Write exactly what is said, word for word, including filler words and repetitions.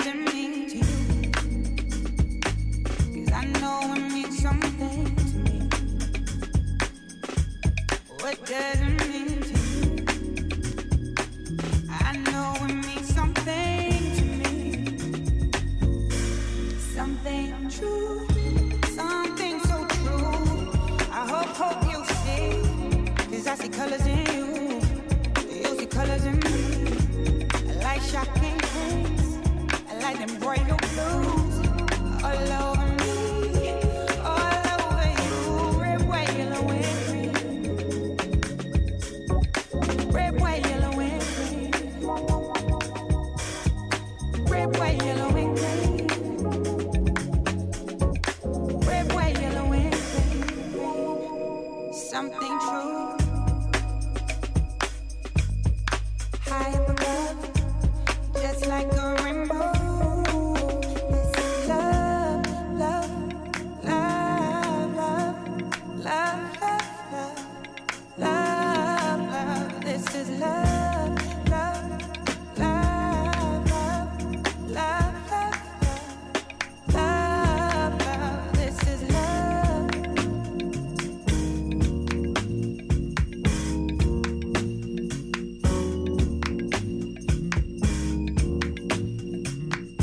does it mean to you? 'Cause I know it means something to me. What does it mean to you? I know it means something to me. Something true, something so true. I hope, hope you see, 'cause I see colors in you. You see colors in me. I like shocking things, I like them bright